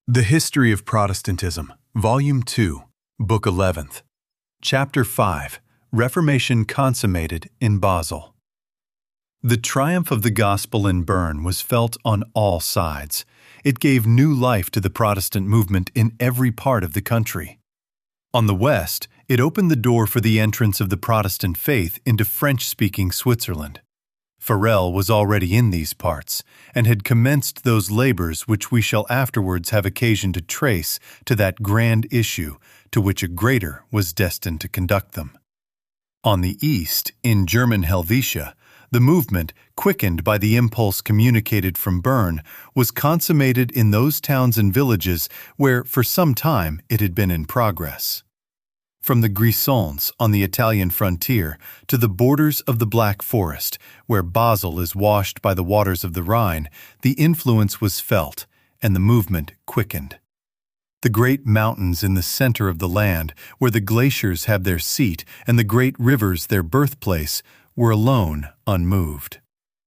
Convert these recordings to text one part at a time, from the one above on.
The History of Protestantism, Volume 2, Book 11th, Chapter 5, Reformation Consummated in Basel. The triumph of the gospel in Bern was felt on all sides. It gave new life to the Protestant movement in every part of the country. On the west, it opened the door for the entrance of the Protestant faith into French-speaking Switzerland. Farel was already in these parts, and had commenced those labors which we shall afterwards have occasion to trace to that grand issue to which a greater was destined to conduct them. On the east, in German Helvetia, the movement, quickened by the impulse communicated from Bern, was consummated in those towns and villages where for some time it had been in progress. From the Grisons on the Italian frontier to the borders of the Black Forest, where Basel is washed by the waters of the Rhine, the influence was felt and the movement quickened. The great mountains in the center of the land, where the glaciers have their seat and the great rivers their birthplace, were alone unmoved.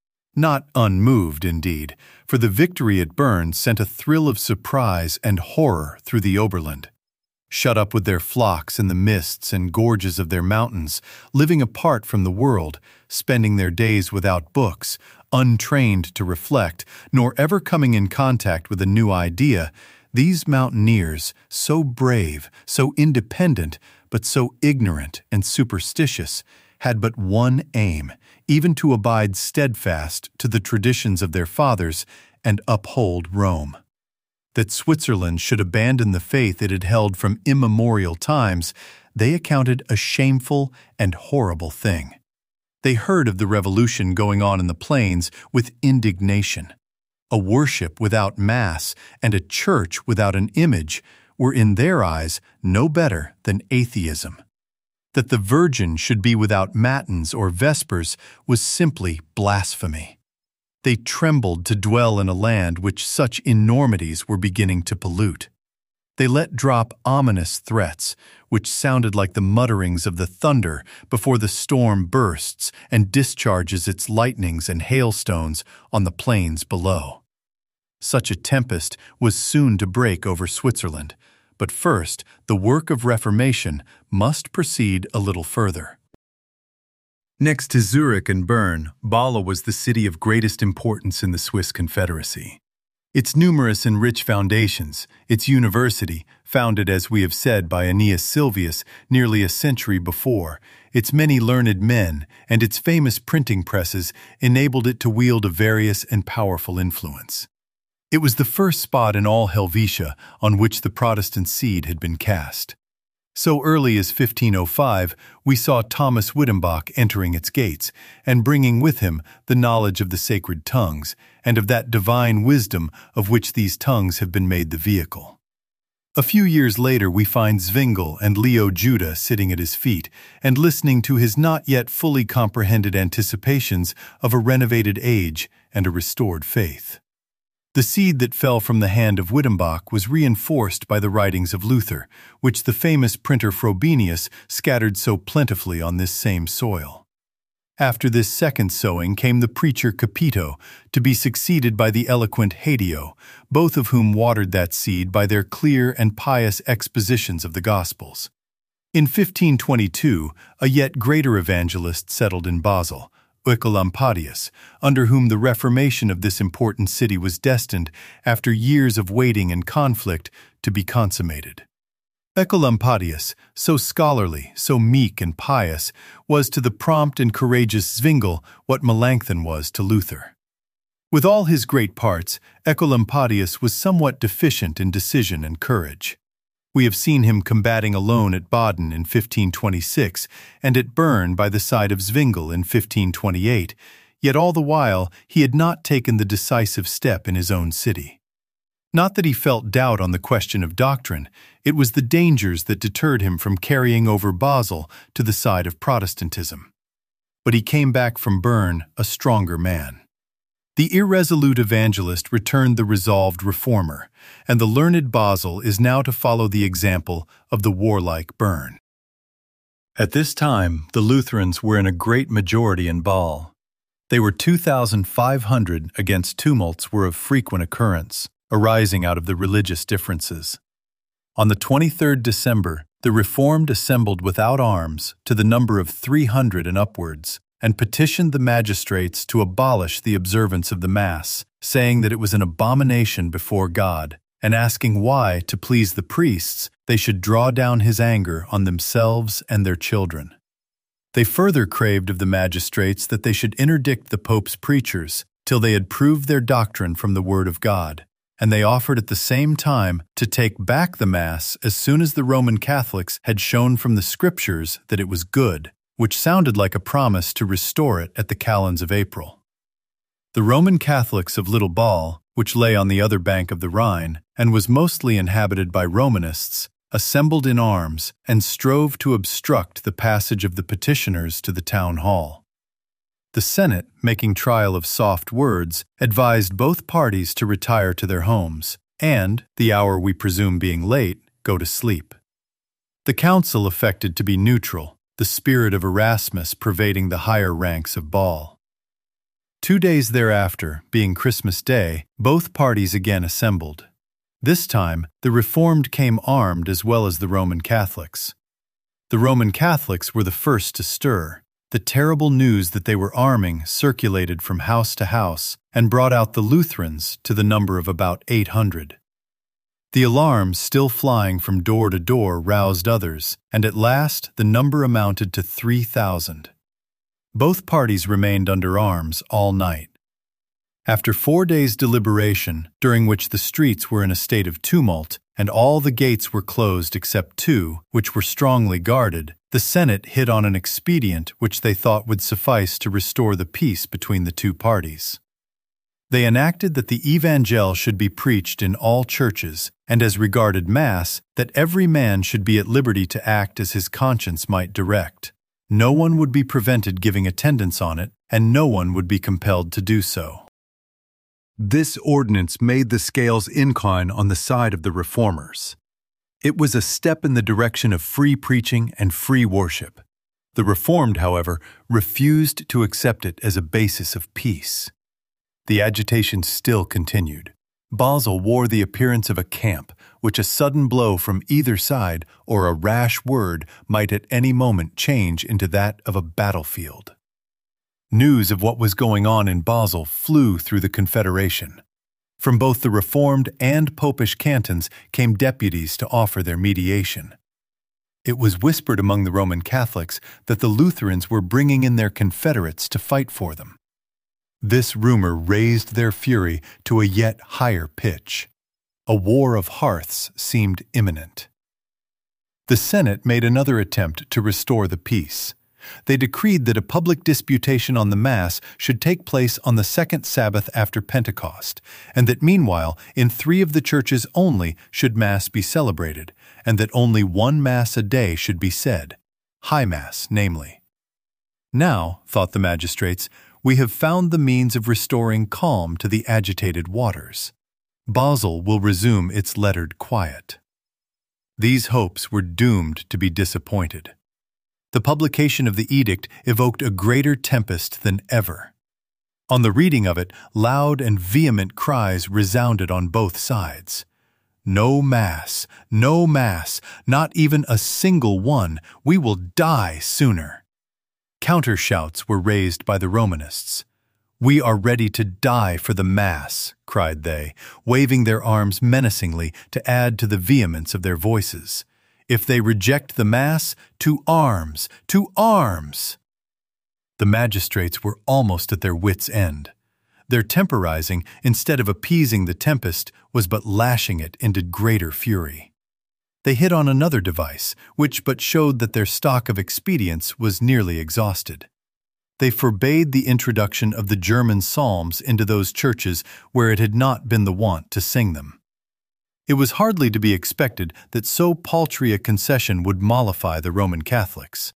Not unmoved, indeed, for the victory at Bern sent a thrill of surprise and horror through the Oberland. Shut up with their flocks in the mists and gorges of their mountains, living apart from the world, spending their days without books, untrained to reflect, nor ever coming in contact with a new idea, these mountaineers, so brave, so independent, but so ignorant and superstitious, had but one aim, even to abide steadfast to the traditions of their fathers and uphold Rome. That Switzerland should abandon the faith it had held from immemorial times, they accounted a shameful and horrible thing. They heard of the revolution going on in the plains with indignation. A worship without Mass and a church without an image were in their eyes no better than atheism. That the Virgin should be without matins or vespers was simply blasphemy. They trembled to dwell in a land which such enormities were beginning to pollute. They let drop ominous threats, which sounded like the mutterings of the thunder before the storm bursts and discharges its lightnings and hailstones on the plains below. Such a tempest was soon to break over Switzerland, but first the work of reformation must proceed a little further. Next to Zurich and Bern, Basel was the city of greatest importance in the Swiss Confederacy. Its numerous and rich foundations, its university, founded as we have said by Aeneas Sylvius nearly a century before, its many learned men, and its famous printing presses enabled it to wield a various and powerful influence. It was the first spot in all Helvetia on which the Protestant seed had been cast. So early as 1505, we saw Thomas Wittenbach entering its gates and bringing with him the knowledge of the sacred tongues and of that divine wisdom of which these tongues have been made the vehicle. A few years later, we find Zwingle and Leo Juda sitting at his feet and listening to his not yet fully comprehended anticipations of a renovated age and a restored faith. The seed that fell from the hand of Wittenbach was reinforced by the writings of Luther, which the famous printer Frobenius scattered so plentifully on this same soil. After this second sowing came the preacher Capito, to be succeeded by the eloquent Hadio, both of whom watered that seed by their clear and pious expositions of the Gospels. In 1522, a yet greater evangelist settled in Basel, Oecolampadius, under whom the reformation of this important city was destined, after years of waiting and conflict, to be consummated. Oecolampadius, so scholarly, so meek and pious, was to the prompt and courageous Zwingle what Melanchthon was to Luther. With all his great parts, Oecolampadius was somewhat deficient in decision and courage. We have seen him combating alone at Baden in 1526 and at Bern by the side of Zwingle in 1528, yet all the while he had not taken the decisive step in his own city. Not that he felt doubt on the question of doctrine, it was the dangers that deterred him from carrying over Basel to the side of Protestantism. But he came back from Bern a stronger man. The irresolute evangelist returned the resolved reformer, and the learned Basel is now to follow the example of the warlike Bern. At this time, the Lutherans were in a great majority in Basel. They were 2,500 against tumults were of frequent occurrence. arising out of the religious differences. On the 23rd December, the Reformed assembled without arms to the number of 300 and upwards, and petitioned the magistrates to abolish the observance of the Mass, saying that it was an abomination before God, and asking why, to please the priests, they should draw down his anger on themselves and their children. They further craved of the magistrates that they should interdict the Pope's preachers till they had proved their doctrine from the Word of God, and they offered at the same time to take back the Mass as soon as the Roman Catholics had shown from the Scriptures that it was good, which sounded like a promise to restore it at the Calends of April. The Roman Catholics of Little Ball, which lay on the other bank of the Rhine and was mostly inhabited by Romanists, assembled in arms and strove to obstruct the passage of the petitioners to the town hall. The Senate, making trial of soft words, advised both parties to retire to their homes and, the hour we presume being late, go to sleep. The council affected to be neutral, the spirit of Erasmus pervading the higher ranks of Ball. 2 days thereafter, being Christmas Day, both parties again assembled. This time, the Reformed came armed as well as the Roman Catholics. The Roman Catholics were the first to stir. The terrible news that they were arming circulated from house to house and brought out the Lutherans to the number of about 800. The alarms still flying from door to door roused others, and at last the number amounted to 3,000. Both parties remained under arms all night. After 4 days' deliberation, during which the streets were in a state of tumult, and all the gates were closed except 2, which were strongly guarded, the Senate hit on an expedient which they thought would suffice to restore the peace between the two parties. They enacted that the Evangel should be preached in all churches, and as regarded Mass, that every man should be at liberty to act as his conscience might direct. No one would be prevented giving attendance on it, and no one would be compelled to do so. This ordinance made the scales incline on the side of the Reformers. It was a step in the direction of free preaching and free worship. The Reformed, however, refused to accept it as a basis of peace. The agitation still continued. Basel wore the appearance of a camp, which a sudden blow from either side or a rash word might at any moment change into that of a battlefield. News of what was going on in Basel flew through the Confederation. From both the Reformed and Popish cantons came deputies to offer their mediation. It was whispered among the Roman Catholics that the Lutherans were bringing in their confederates to fight for them. This rumor raised their fury to a yet higher pitch. A war of hearths seemed imminent. The Senate made another attempt to restore the peace. They decreed that a public disputation on the Mass should take place on the second Sabbath after Pentecost, and that meanwhile, in 3 of the churches only should Mass be celebrated, and that only 1 Mass a day should be said, High Mass, namely. Now, thought the magistrates, we have found the means of restoring calm to the agitated waters. Basel will resume its lettered quiet. These hopes were doomed to be disappointed. The publication of the edict evoked a greater tempest than ever. On the reading of it, loud and vehement cries resounded on both sides. No Mass, no Mass, not even a single one, we will die sooner. Counter-shouts were raised by the Romanists. We are ready to die for the Mass, cried they, waving their arms menacingly to add to the vehemence of their voices. If they reject the Mass, to arms, to arms! The magistrates were almost at their wits' end. Their temporizing, instead of appeasing the tempest, was but lashing it into greater fury. They hit on another device, which but showed that their stock of expedients was nearly exhausted. They forbade the introduction of the German psalms into those churches where it had not been the wont to sing them. It was hardly to be expected that so paltry a concession would mollify the Roman Catholics.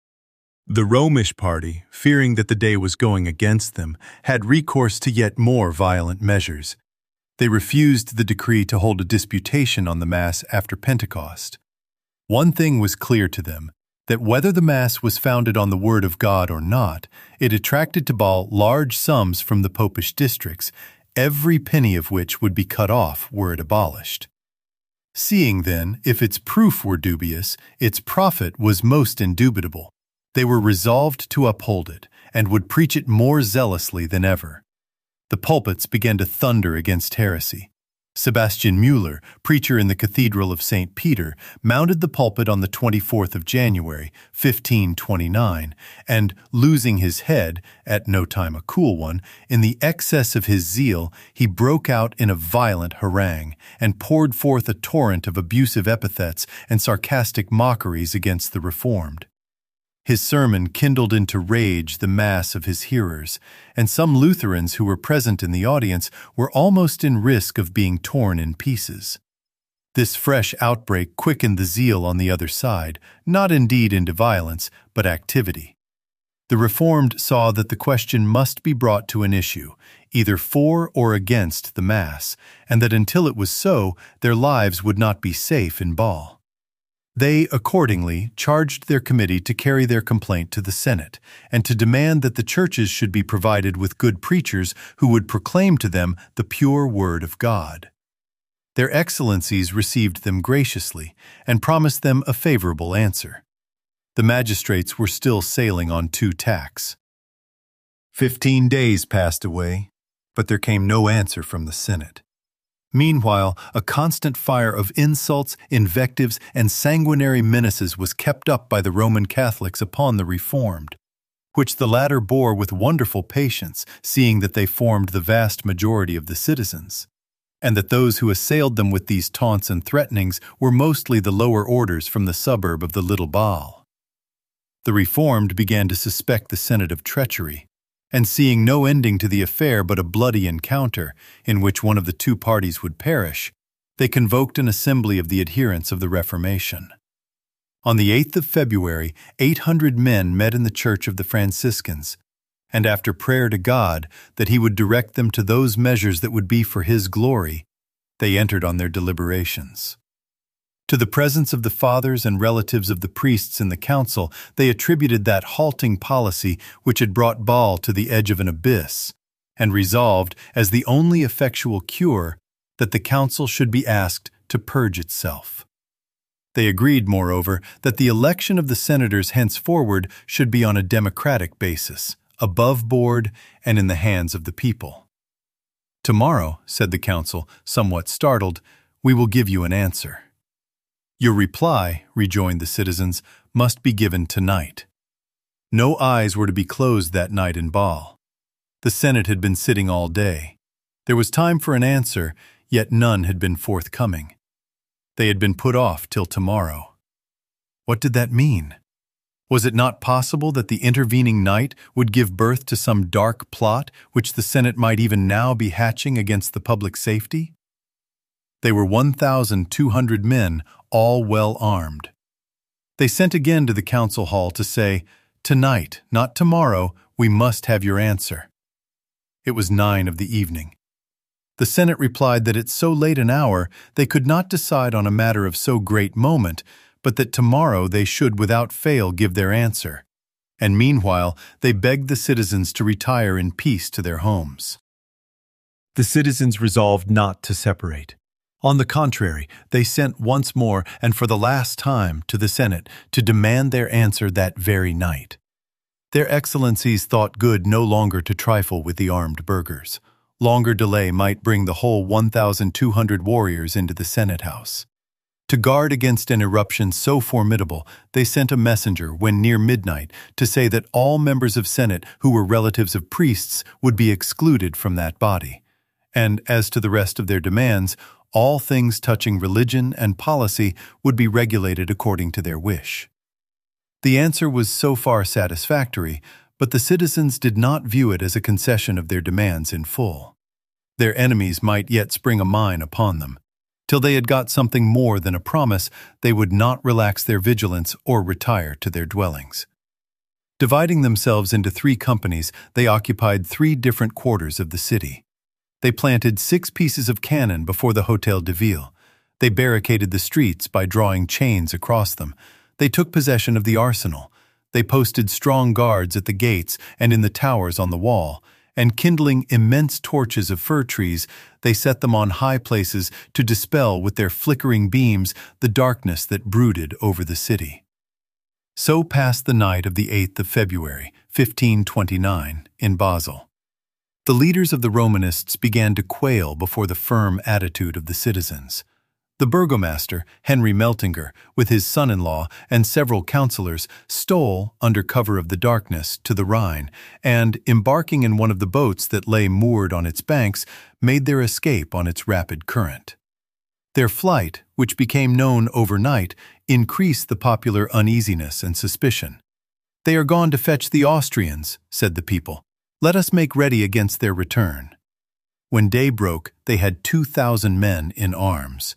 The Romish party, fearing that the day was going against them, had recourse to yet more violent measures. They refused the decree to hold a disputation on the Mass after Pentecost. One thing was clear to them, that whether the Mass was founded on the Word of God or not, it attracted to Ball large sums from the Popish districts, every penny of which would be cut off were it abolished. Seeing, then, if its proof were dubious, its profit was most indubitable, they were resolved to uphold it, and would preach it more zealously than ever. The pulpits began to thunder against heresy. Sebastian Müller, preacher in the Cathedral of St. Peter, mounted the pulpit on the 24th of January, 1529, and, losing his head, at no time a cool one, in the excess of his zeal, he broke out in a violent harangue, and poured forth a torrent of abusive epithets and sarcastic mockeries against the Reformed. His sermon kindled into rage the mass of his hearers, and some Lutherans who were present in the audience were almost in risk of being torn in pieces. This fresh outbreak quickened the zeal on the other side, not indeed into violence, but activity. The Reformed saw that the question must be brought to an issue, either for or against the Mass, and that until it was so, their lives would not be safe in Basel. They, accordingly, charged their committee to carry their complaint to the Senate, and to demand that the churches should be provided with good preachers who would proclaim to them the pure word of God. Their excellencies received them graciously, and promised them a favorable answer. The magistrates were still sailing on two tacks. 15 days passed away, but there came no answer from the Senate. Meanwhile, a constant fire of insults, invectives, and sanguinary menaces was kept up by the Roman Catholics upon the Reformed, which the latter bore with wonderful patience, seeing that they formed the vast majority of the citizens, and that those who assailed them with these taunts and threatenings were mostly the lower orders from the suburb of the Little Basel. The Reformed began to suspect the Senate of treachery, and seeing no ending to the affair but a bloody encounter, in which one of the two parties would perish, they convoked an assembly of the adherents of the Reformation. On the 8th of February, 800 men met in the church of the Franciscans, and after prayer to God that he would direct them to those measures that would be for his glory, they entered on their deliberations. To the presence of the fathers and relatives of the priests in the council, they attributed that halting policy which had brought Basel to the edge of an abyss, and resolved, as the only effectual cure, that the council should be asked to purge itself. They agreed, moreover, that the election of the senators henceforward should be on a democratic basis, above board and in the hands of the people. "Tomorrow," said the council, somewhat startled, "we will give you an answer." "Your reply," rejoined the citizens, "must be given tonight." No eyes were to be closed that night in Basel. The Senate had been sitting all day. There was time for an answer, yet none had been forthcoming. They had been put off till tomorrow. What did that mean? Was it not possible that the intervening night would give birth to some dark plot which the Senate might even now be hatching against the public safety? They were 1,200 men, all well armed. They sent again to the council hall to say, "Tonight, not tomorrow, we must have your answer." It was 9 of the evening. The Senate replied that at so late an hour they could not decide on a matter of so great moment, but that tomorrow they should without fail give their answer, and meanwhile they begged the citizens to retire in peace to their homes. The citizens resolved not to separate. On the contrary, they sent once more, and for the last time, to the Senate to demand their answer that very night. Their excellencies thought good no longer to trifle with the armed burghers. Longer delay might bring the whole 1,200 warriors into the Senate house. To guard against an eruption so formidable, they sent a messenger when near midnight to say that all members of Senate who were relatives of priests would be excluded from that body. And as to the rest of their demands, all things touching religion and policy would be regulated according to their wish. The answer was so far satisfactory, but the citizens did not view it as a concession of their demands in full. Their enemies might yet spring a mine upon them. Till they had got something more than a promise, they would not relax their vigilance or retire to their dwellings. Dividing themselves into 3 companies, they occupied 3 different quarters of the city. They planted 6 pieces of cannon before the Hôtel de Ville. They barricaded the streets by drawing chains across them. They took possession of the arsenal. They posted strong guards at the gates and in the towers on the wall, and kindling immense torches of fir trees, they set them on high places to dispel with their flickering beams the darkness that brooded over the city. So passed the night of the 8th of February, 1529, in Basel. The leaders of the Romanists began to quail before the firm attitude of the citizens. The burgomaster, Henry Meltinger, with his son-in-law and several councillors, stole, under cover of the darkness, to the Rhine, and, embarking in one of the boats that lay moored on its banks, made their escape on its rapid current. Their flight, which became known overnight, increased the popular uneasiness and suspicion. "They are gone to fetch the Austrians," said the people. "Let us make ready against their return." When day broke, they had 2,000 men in arms.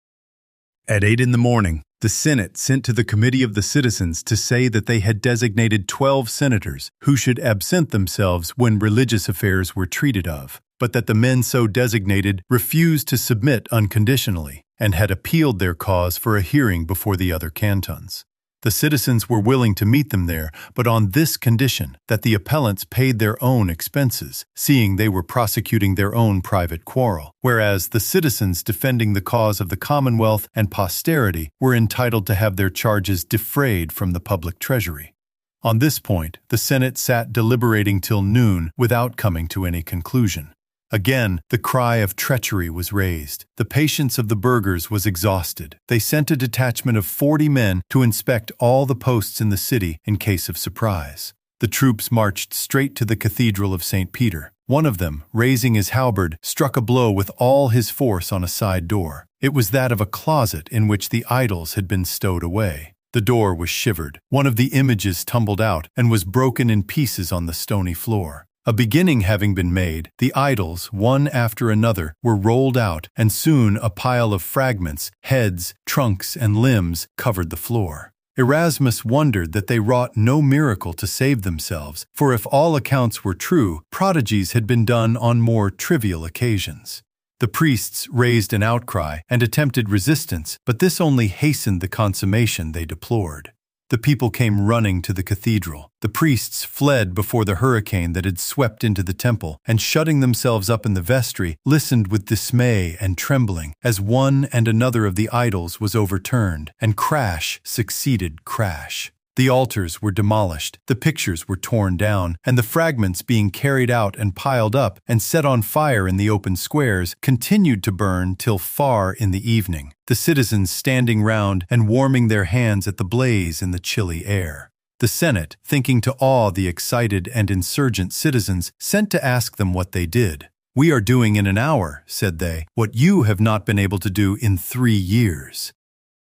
At 8 in the morning, the Senate sent to the Committee of the Citizens to say that they had designated 12 senators who should absent themselves when religious affairs were treated of, but that the men so designated refused to submit unconditionally and had appealed their cause for a hearing before the other cantons. The citizens were willing to meet them there, but on this condition, that the appellants paid their own expenses, seeing they were prosecuting their own private quarrel, whereas the citizens defending the cause of the Commonwealth and posterity were entitled to have their charges defrayed from the public treasury. On this point, the Senate sat deliberating till noon without coming to any conclusion. Again, the cry of treachery was raised. The patience of the burghers was exhausted. They sent a detachment of 40 men to inspect all the posts in the city in case of surprise. The troops marched straight to the Cathedral of St. Peter. One of them, raising his halberd, struck a blow with all his force on a side door. It was that of a closet in which the idols had been stowed away. The door was shivered. One of the images tumbled out and was broken in pieces on the stony floor. A beginning having been made, the idols, one after another, were rolled out, and soon a pile of fragments, heads, trunks, and limbs covered the floor. Erasmus wondered that they wrought no miracle to save themselves, for if all accounts were true, prodigies had been done on more trivial occasions. The priests raised an outcry and attempted resistance, but this only hastened the consummation they deplored. The people came running to the cathedral. The priests fled before the hurricane that had swept into the temple, and shutting themselves up in the vestry, listened with dismay and trembling as one and another of the idols was overturned, and crash succeeded crash. The altars were demolished, the pictures were torn down, and the fragments being carried out and piled up and set on fire in the open squares continued to burn till far in the evening, the citizens standing round and warming their hands at the blaze in the chilly air. The Senate, thinking to awe the excited and insurgent citizens, sent to ask them what they did. "We are doing in an hour," said they, "what you have not been able to do in 3 years."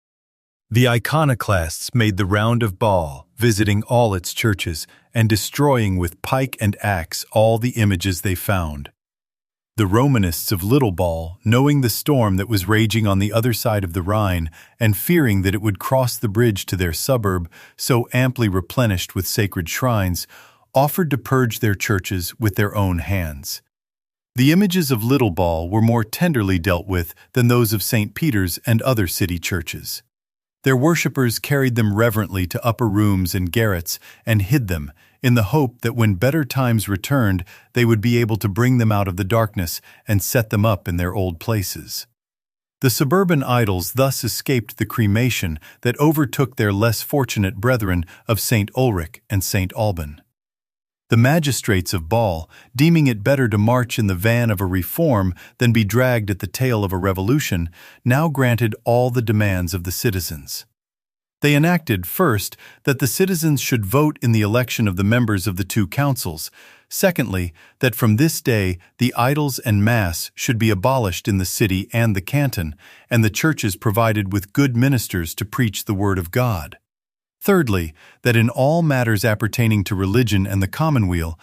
The iconoclasts made the round of Basel, visiting all its churches and destroying with pike and axe all the images they found. The Romanists of Little Basel, knowing the storm that was raging on the other side of the Rhine and fearing that it would cross the bridge to their suburb, so amply replenished with sacred shrines, offered to purge their churches with their own hands. The images of Little Basel were more tenderly dealt with than those of St. Peter's and other city churches. Their worshippers carried them reverently to upper rooms and garrets and hid them, in the hope that when better times returned, they would be able to bring them out of the darkness and set them up in their old places. The suburban idols thus escaped the cremation that overtook their less fortunate brethren of St. Ulrich and St. Alban. The magistrates of Basel, deeming it better to march in the van of a reform than be dragged at the tail of a revolution, now granted all the demands of the citizens. They enacted, first, that the citizens should vote in the election of the members of the 2 councils; secondly, that from this day the idols and Mass should be abolished in the city and the canton, and the churches provided with good ministers to preach the word of God. Thirdly, that in all matters appertaining to religion and the commonweal,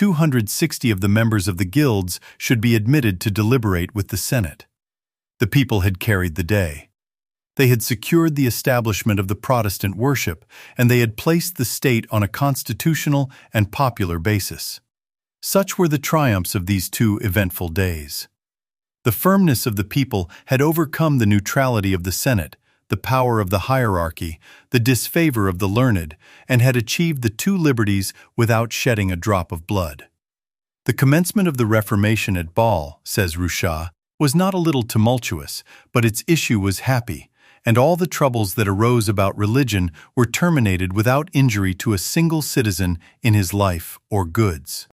260 of the members of the guilds should be admitted to deliberate with the Senate. The people had carried the day. They had secured the establishment of the Protestant worship, and they had placed the state on a constitutional and popular basis. Such were the triumphs of these 2 eventful days. The firmness of the people had overcome the neutrality of the Senate, the power of the hierarchy, the disfavor of the learned, and had achieved the 2 liberties without shedding a drop of blood. The commencement of the Reformation at Bâle, says Rouchat, was not a little tumultuous, but its issue was happy, and all the troubles that arose about religion were terminated without injury to a single citizen in his life or goods.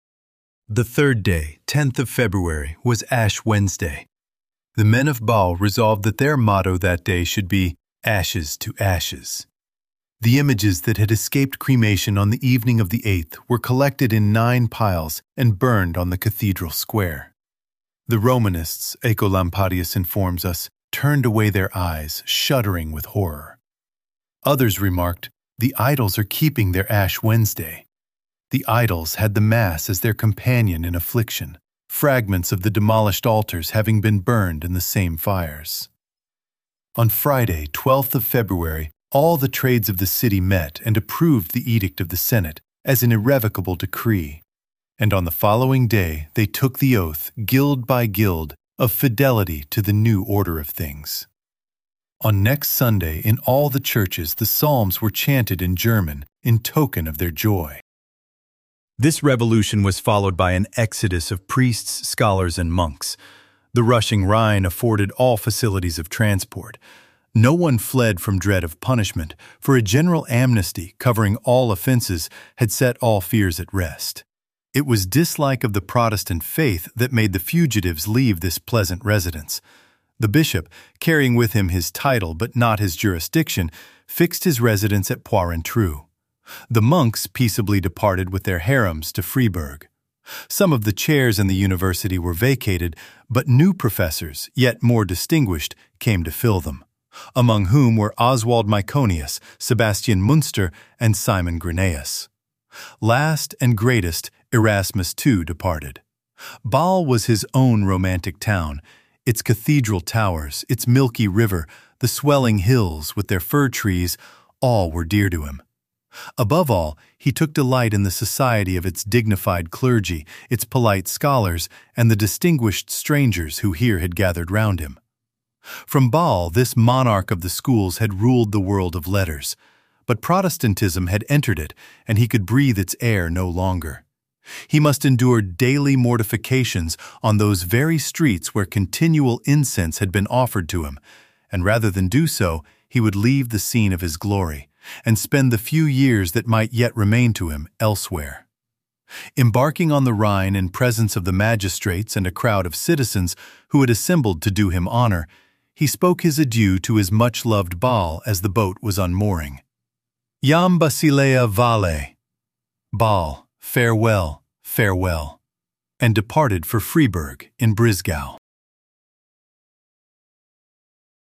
The third day, 10th of February, was Ash Wednesday. The men of Bâle resolved that their motto that day should be "Ashes to Ashes." The images that had escaped cremation on the evening of the 8th were collected in 9 piles and burned on the cathedral square. The Romanists, Ecolampadius informs us, turned away their eyes, shuddering with horror. Others remarked, "The idols are keeping their Ash Wednesday." The idols had the Mass as their companion in affliction, fragments of the demolished altars having been burned in the same fires. On Friday, 12th of February, all the trades of the city met and approved the edict of the Senate as an irrevocable decree, and on the following day they took the oath, guild by guild, of fidelity to the new order of things. On next Sunday, in all the churches, the psalms were chanted in German in token of their joy. This revolution was followed by an exodus of priests, scholars, and monks. The rushing Rhine afforded all facilities of transport. No one fled from dread of punishment, for a general amnesty covering all offenses had set all fears at rest. It was dislike of the Protestant faith that made the fugitives leave this pleasant residence. The bishop, carrying with him his title but not his jurisdiction, fixed his residence at Porrentruy. The monks peaceably departed with their harems to Freiburg. Some of the chairs in the university were vacated, but new professors, yet more distinguished, came to fill them, among whom were Oswald Myconius, Sebastian Münster, and Simon Granaeus. Last and greatest, Erasmus too departed. Bâle was his own romantic town. Its cathedral towers, its milky river, the swelling hills with their fir trees, all were dear to him. Above all, he took delight in the society of its dignified clergy, its polite scholars, and the distinguished strangers who here had gathered round him. From Bâle, this monarch of the schools had ruled the world of letters, but Protestantism had entered it, and he could breathe its air no longer. He must endure daily mortifications on those very streets where continual incense had been offered to him, and rather than do so, he would leave the scene of his glory and spend the few years that might yet remain to him elsewhere. Embarking on the Rhine in presence of the magistrates and a crowd of citizens who had assembled to do him honor, he spoke his adieu to his much-loved Bâle as the boat was unmooring. Iam Basileia Vale, Bâle, farewell, farewell, and departed for Freiburg in Brisgau.